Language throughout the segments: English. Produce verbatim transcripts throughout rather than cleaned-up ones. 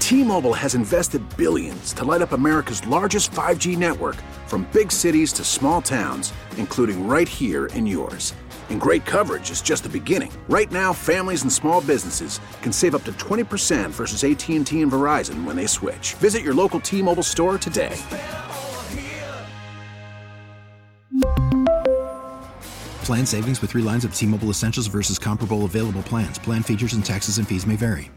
T-Mobile has invested billions to light up America's largest five G network, from big cities to small towns, including right here in yours. And great coverage is just the beginning. Right now, families and small businesses can save up to twenty percent versus A T and T and Verizon when they switch. Visit your local T-Mobile store today. Plan savings with three lines of T-Mobile Essentials versus comparable available plans. Plan features and taxes and fees may vary.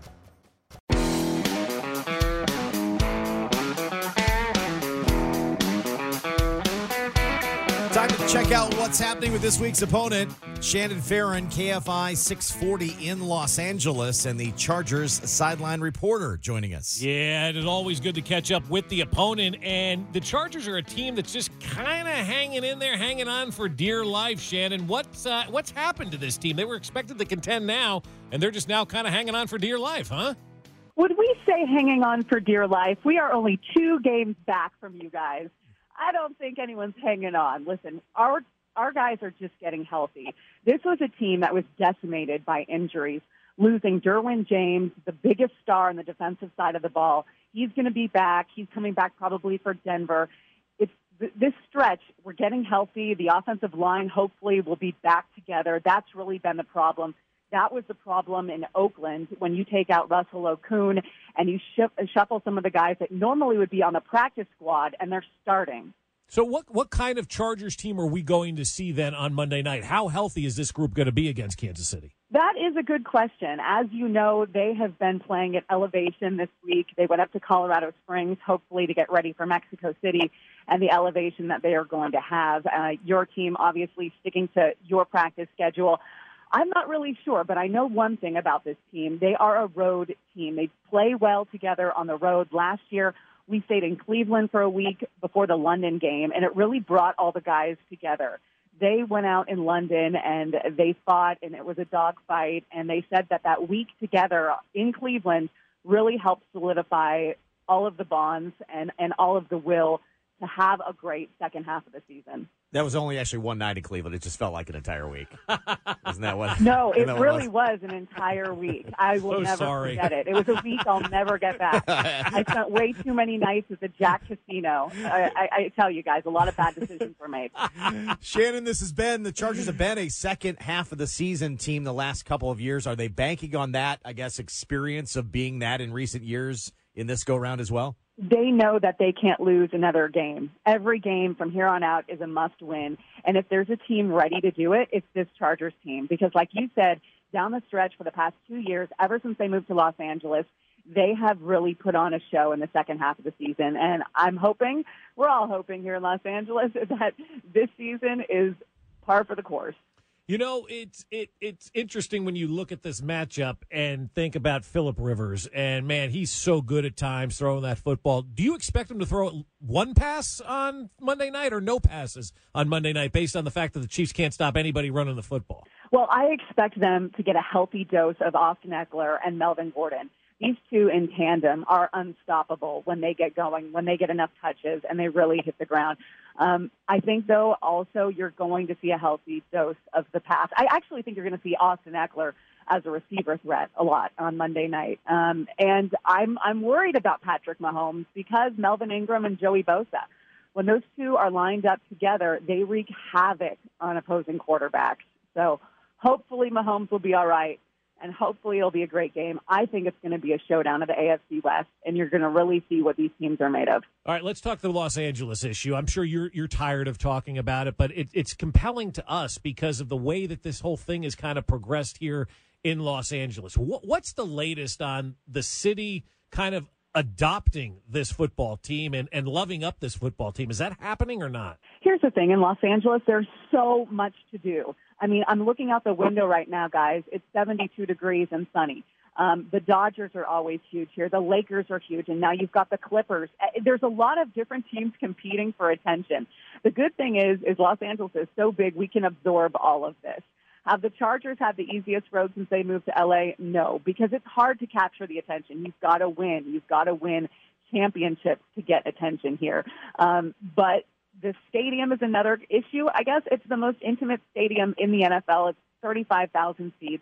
Time to check out what's happening with this week's opponent. Shannon Farron, K F I six forty in Los Angeles, and the Chargers sideline reporter joining us. Yeah, it is always good to catch up with the opponent, and the Chargers are a team that's just kind of hanging in there, hanging on for dear life, Shannon. What's, uh, what's happened to this team? They were expected to contend now, and they're just now kind of hanging on for dear life, huh? Would we say hanging on for dear life? We are only two games back from you guys. I don't think anyone's hanging on. Listen, our our guys are just getting healthy. This was a team that was decimated by injuries, losing Derwin James, the biggest star on the defensive side of the ball. He's going to be back. He's coming back probably for Denver. It's th- this stretch, we're getting healthy. The offensive line hopefully will be back together. That's really been the problem. That was the problem in Oakland when you take out Russell Okung and you sh- shuffle some of the guys that normally would be on the practice squad, and they're starting. So what what kind of Chargers team are we going to see then on Monday night? How healthy is this group going to be against Kansas City? That is a good question. As you know, they have been playing at elevation this week. They went up to Colorado Springs, hopefully to get ready for Mexico City and the elevation that they are going to have. Uh, your team obviously sticking to your practice schedule. I'm not really sure, but I know one thing about this team. They are a road team. They play well together on the road. Last year, we stayed in Cleveland for a week before the London game, and it really brought all the guys together. They went out in London, and they fought, and it was a dogfight, and they said that that week together in Cleveland really helped solidify all of the bonds and, and all of the will to have a great second half of the season. That was only actually one night in Cleveland. It just felt like an entire week. Isn't that what? No, it what really it was? was an entire week. I will So never sorry. forget it. It was a week I'll never get back. I spent way too many nights at the Jack Casino. I, I, I tell you guys, a lot of bad decisions were made. Shannon, this has been, the Chargers have been a second half of the season team the last couple of years. Are they banking on that, I guess, experience of being that in recent years in this go-round as well? They know that they can't lose another game. Every game from here on out is a must-win. And if there's a team ready to do it, it's this Chargers team. Because like you said, down the stretch for the past two years, ever since they moved to Los Angeles, they have really put on a show in the second half of the season. And I'm hoping, we're all hoping here in Los Angeles, that this season is par for the course. You know, it's it it's interesting when you look at this matchup and think about Phillip Rivers. And, man, he's so good at times throwing that football. Do you expect him to throw one pass on Monday night or no passes on Monday night based on the fact that the Chiefs can't stop anybody running the football? Well, I expect them to get a healthy dose of Austin Eckler and Melvin Gordon. These two in tandem are unstoppable when they get going, when they get enough touches and they really hit the ground. Um, I think, though, also you're going to see a healthy dose of the pass. I actually think you're going to see Austin Eckler as a receiver threat a lot on Monday night. Um, and I'm I'm worried about Patrick Mahomes because Melvin Ingram and Joey Bosa, when those two are lined up together, they wreak havoc on opposing quarterbacks. So hopefully Mahomes will be all right. And hopefully it'll be a great game. I think it's going to be a showdown of the A F C West, and you're going to really see what these teams are made of. All right, let's talk the Los Angeles issue. I'm sure you're you're tired of talking about it, but it, it's compelling to us because of the way that this whole thing has kind of progressed here in Los Angeles. What, what's the latest on the city kind of adopting this football team and, and loving up this football team? Is that happening or not? Here's the thing. In Los Angeles, there's so much to do. I mean, I'm looking out the window right now, guys. It's seventy-two degrees and sunny. Um, the Dodgers are always huge here. The Lakers are huge, and now you've got the Clippers. There's a lot of different teams competing for attention. The good thing is, is Los Angeles is so big, we can absorb all of this. Have the Chargers had the easiest road since they moved to L A? No, because it's hard to capture the attention. You've got to win. You've got to win championships to get attention here. Um, but the stadium is another issue. I guess it's the most intimate stadium in the N F L. It's thirty-five thousand seats.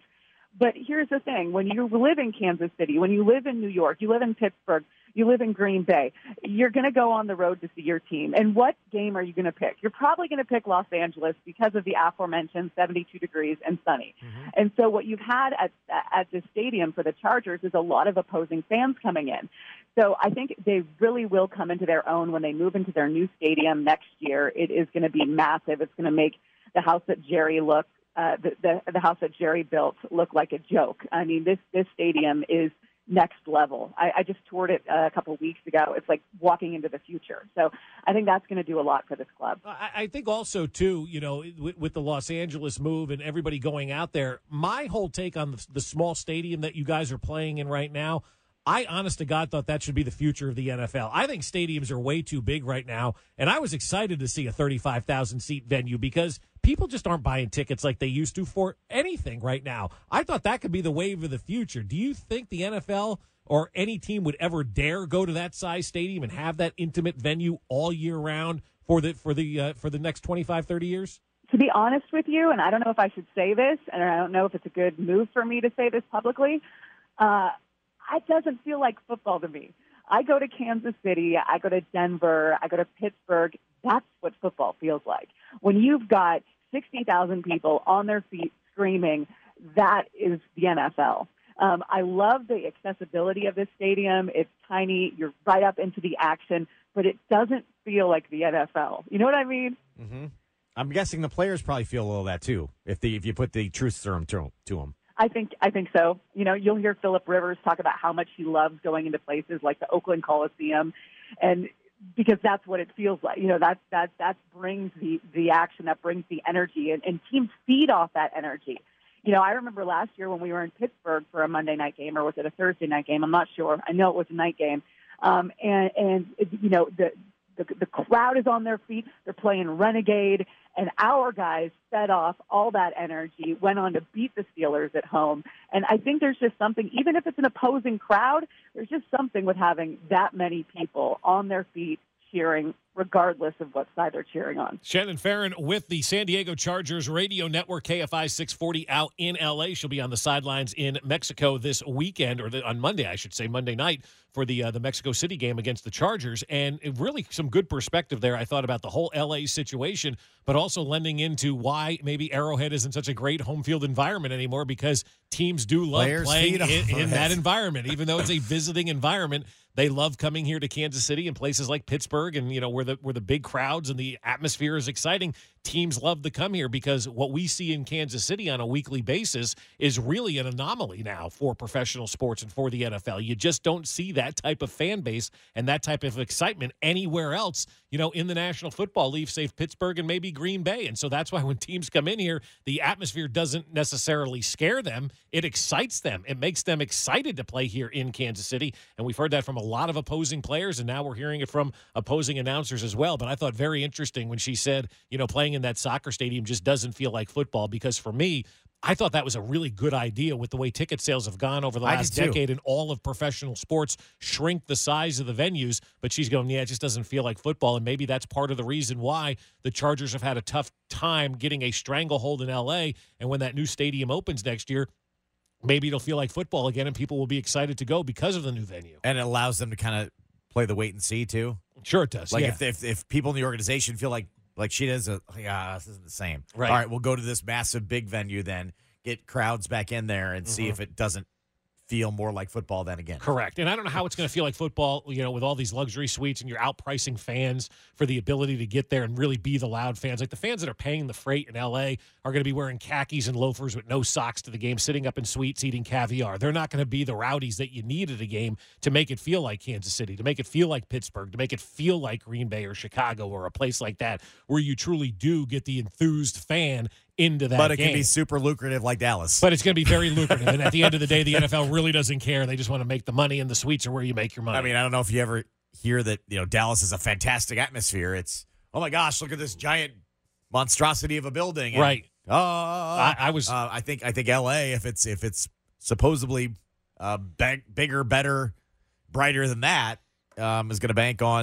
But here's the thing. When you live in Kansas City, when you live in New York, you live in Pittsburgh, you live in Green Bay, you're going to go on the road to see your team. And what game are you going to pick? You're probably going to pick Los Angeles because of the aforementioned seventy-two degrees and sunny. Mm-hmm. And so what you've had at at this stadium for the Chargers is a lot of opposing fans coming in. So I think they really will come into their own when they move into their new stadium next year. It is going to be massive. It's going to make the house that Jerry look, uh, the, the the house that Jerry built look like a joke. I mean, this this stadium is next level. I, I just toured it uh, a couple of weeks ago. It's like walking into the future. So I think that's going to do a lot for this club. I, I think also, too, you know, with, with the Los Angeles move and everybody going out there, my whole take on the, the small stadium that you guys are playing in right now, I, honest to God, thought that should be the future of the N F L. I think stadiums are way too big right now, and I was excited to see a thirty-five thousand seat venue because people just aren't buying tickets like they used to for anything right now. I thought that could be the wave of the future. Do you think the N F L or any team would ever dare go to that size stadium and have that intimate venue all year round for the for the uh, for the next twenty-five, thirty years? To be honest with you, and I don't know if I should say this, and I don't know if it's a good move for me to say this publicly, uh, it doesn't feel like football to me. I go to Kansas City, I go to Denver, I go to Pittsburgh. That's what football feels like. When you've got sixty thousand people on their feet screaming, that is the N F L. Um, I love the accessibility of this stadium. It's tiny. You're right up into the action, but it doesn't feel like the N F L. You know what I mean? Mm-hmm. I'm guessing the players probably feel a little of that, too, if the, if you put the truth serum to, to them. I think I think so. You know, you'll hear Phillip Rivers talk about how much he loves going into places like the Oakland Coliseum, and because that's what it feels like. You know, that that that brings the the action, that brings the energy, and, and teams feed off that energy. You know, I remember last year when we were in Pittsburgh for a Monday night game, or was it a Thursday night game? I'm not sure. I know it was a night game, um, and and you know the. The, the crowd is on their feet. They're playing Renegade, and our guys fed off all that energy, went on to beat the Steelers at home. And I think there's just something, even if it's an opposing crowd, there's just something with having that many people on their feet cheering, regardless of what side they're cheering on. Shannon Farren with the San Diego Chargers radio network, K F I six forty, out in L A. She'll be on the sidelines in Mexico this weekend, or the, on Monday, I should say, Monday night, for the uh, the Mexico City game against the Chargers. And it really some good perspective there, I thought, about the whole L A situation, but also lending into why maybe Arrowhead isn't such a great home field environment anymore, because teams do love Players playing in, in, in that environment. Even though it's a visiting environment, they love coming here to Kansas City and places like Pittsburgh, and you know where the where the big crowds and the atmosphere is exciting. Teams love to come here because what we see in Kansas City on a weekly basis is really an anomaly now for professional sports and for the N F L. You just don't see that type of fan base and that type of excitement anywhere else, you know, in the National Football League, save Pittsburgh and maybe Green Bay. And so that's why when teams come in here, the atmosphere doesn't necessarily scare them. It excites them. It makes them excited to play here in Kansas City. And we've heard that from a lot of opposing players, and now we're hearing it from opposing announcers as well. But I thought very interesting when she said, you know, playing in that soccer stadium just doesn't feel like football, because for me, I thought that was a really good idea with the way ticket sales have gone over the last decade, and all of professional sports shrink the size of the venues. But she's going, yeah, it just doesn't feel like football. And maybe that's part of the reason why the Chargers have had a tough time getting a stranglehold in L A. And when that new stadium opens next year, maybe it'll feel like football again, and people will be excited to go because of the new venue. And it allows them to kind of play the wait and see, too. Sure it does. Like yeah. if, if if people in the organization feel like, like she does, a, like, ah, this isn't the same. Right. All right, we'll go to this massive big venue then, get crowds back in there and mm-hmm. see if it doesn't feel more like football then again. Correct. And I don't know how it's going to feel like football, you know, with all these luxury suites and you're outpricing fans for the ability to get there and really be the loud fans. Like the fans that are paying the freight in L A are going to be wearing khakis and loafers with no socks to the game, sitting up in suites eating caviar. They're not going to be the rowdies that you need at a game to make it feel like Kansas City, to make it feel like Pittsburgh, to make it feel like Green Bay or Chicago or a place like that where you truly do get the enthused fan into that But it game. can be super lucrative like Dallas. But it's going to be very lucrative. And at the end of the day, the N F L really doesn't care. They just want to make the money, and the suites are where you make your money. I mean, I don't know if you ever hear that, you know, Dallas is a fantastic atmosphere. It's, oh, my gosh, look at this giant monstrosity of a building. And, right. Uh, I, I was. Uh, I think I think L A, if it's if it's supposedly uh, big, bigger, better, brighter than that, um, is going to bank on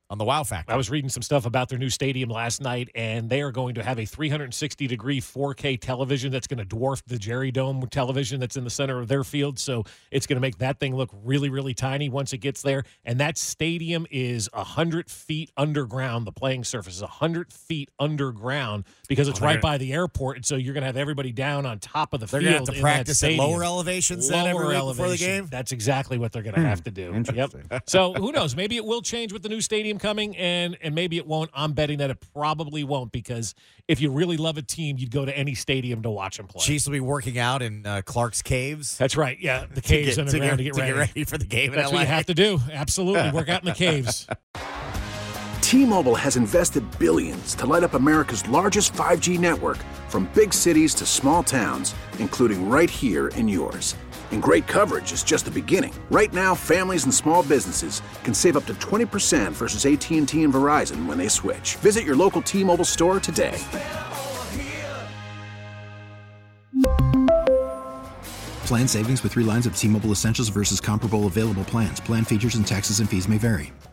on the wow factor. I was reading some stuff about their new stadium last night, and they are going to have a three sixty degree four K television that's going to dwarf the Jerry Dome television that's in the center of their field. So it's going to make that thing look really, really tiny once it gets there. And that stadium is one hundred feet underground. The playing surface is one hundred feet underground because it's right by the airport. And so you're going to have everybody down on top of the They're field. going to have to practice at lower elevations then every week before the game? That's exactly what they're going to have to do. Interesting. Yep. So who knows? Maybe it will change with the new stadium coming, and, and maybe it won't. I'm betting that it probably won't, because if you really love a team, you'd go to any stadium to watch them play. Chiefs will be working out in uh, Clark's Caves. That's right. Yeah, the caves to get, underground to, to, get, to ready. get ready for the game That's in L A. what you have to do. Absolutely. Work out in the caves. T-Mobile has invested billions to light up America's largest five G network, from big cities to small towns, including right here in yours. And great coverage is just the beginning. Right now, families and small businesses can save up to twenty percent versus A T and T and Verizon when they switch. Visit your local T-Mobile store today. Plan savings with three lines of T-Mobile Essentials versus comparable available plans. Plan features and taxes and fees may vary.